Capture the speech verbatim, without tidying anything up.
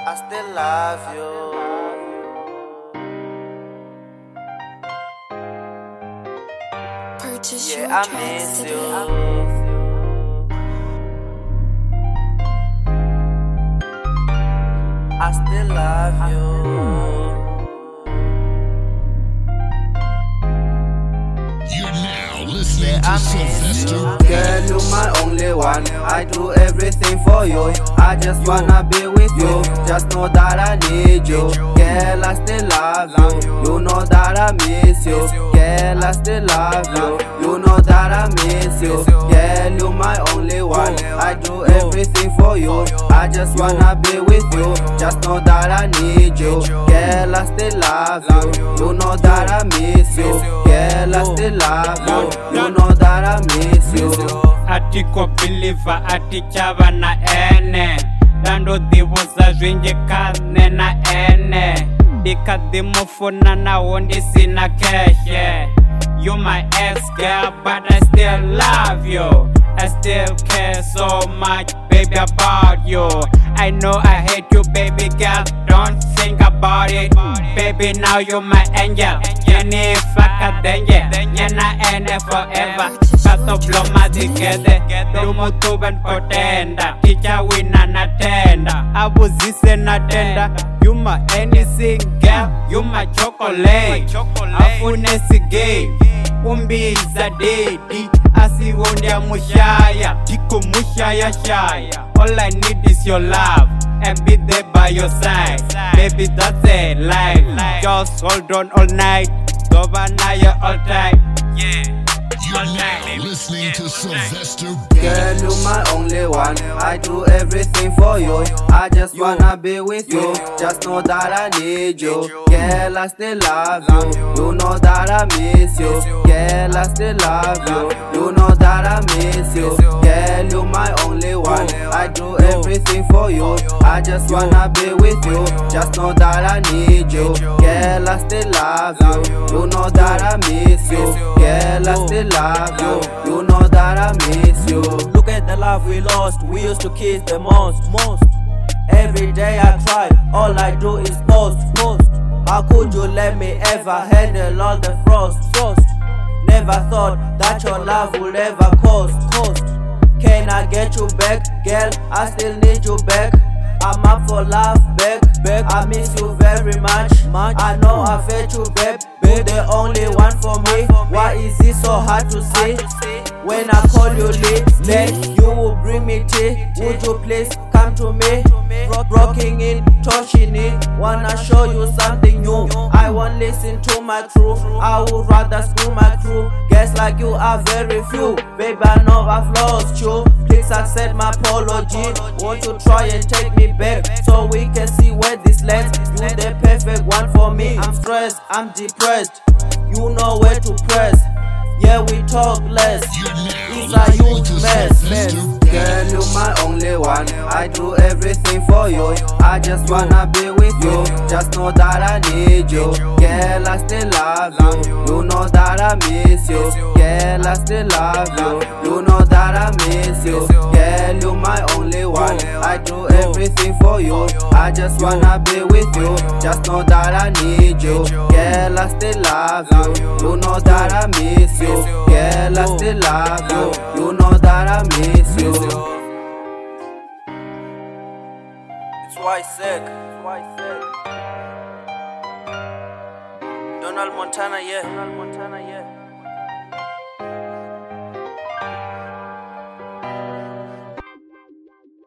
I still love you. Purchase Yeah, your I tracks miss today. you. I still love you. You're now listening Yeah, to I miss Sylvester. you. Girl, you my only one. I do everything for you. I just wanna be with you. Just know that I need you. Girl, I still love you. You know that I miss you. Girl, I still love you. You know that I miss you. Girl, you my only one. I do everything for you. I just wanna be with you. Just know that I need you. Girl, I still love you. You know that I miss you. Girl, I still love you. You know that I miss you. Atiko believer atichava na ene Dando divuza zwingi kane na ene Dikadimufuna na wondi sina keshe You my ex girl but I still love you I still care so much baby about you I know I hate you baby girl Don't think about it Baby now you my angel Yeni faka denje Nyena ene forever Kato bloma digede Dumutu ben potenda Teacher wina na tenda Abuzise na tenda You my anything girl You my chocolate Afune sige Umbi za dedi Asi wondia mushaya Tiko mushaya shaya All I need is your love And be there by your side Baby that's it life Just hold on all night Governor you all time Yeah You're now listening to Sylvester. Girl, you my only one. I do everything for you. I just wanna be with you. Just know that I need you. Girl, I still love you. You know that I miss you. Girl, I still love you. You know that I miss you. Girl, you my only one. I do everything for you. I just wanna be with you. Just know that I need you. Girl, I still love you. You know that I miss you. Girl, I still love you. You know that I miss you. Look at the love we lost. We used to kiss the most, most. Every day I try, all I do is post, post. How could you let me ever handle all the frost, frost? Never thought that your love would ever cost, cost. Can I get you back, girl? I still need you back. I'm up for love, back, back. I miss you very much, much. I know I've hurt you, babe. You're the only one for me. Why is it so hard to see? When I call you late, then you will bring me tea. Would you please come to me? Rocking it, touching it. Wanna show you something new. I won't listen to my crew. I would rather screw my crew. Guess like you are very few. Babe, I know I've lost you. Please accept my apology. Won't you try and take me back so we can see where this lands? You the perfect one for me. I'm stressed, I'm depressed. You know where to press. Yeah, we talk less. You're now It's a listening huge to mess, Sylvester. mess. Girl, you my only one. I do everything for you. I just wanna be with you. Just know that I need you. Girl, I still love you. You know that I miss you. Girl, I still love you. You know that I miss you. Girl, you my only one. I do everything for you. I just wanna be with you. Just know that I need you. Girl, I still love you. You know that I miss you. Girl, I still love you. You know that I miss you. It's why sick. It's why sick. Donald Montana, yeah. Donald Montana, yeah.